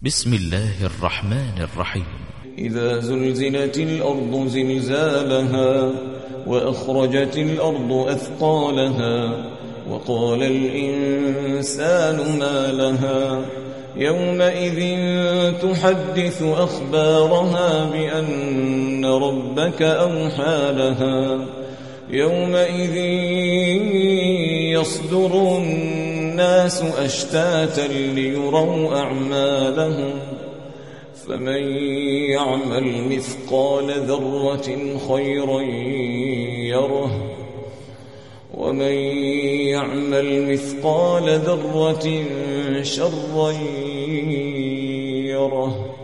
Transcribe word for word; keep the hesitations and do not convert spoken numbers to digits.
بسم الله الرحمن الرحيم. إذا زلزلت الأرض زلزالها وأخرجت الأرض أثقالها وقال الإنسان ما لها يومئذ تحدث أخبارها بأن ربك أوحى لها يومئذ يصدر الناس أشتاتا ليروا أعمالهم فمن يعمل مثقال ذرة خيرا يره ومن يعمل مثقال ذرة شرا يره.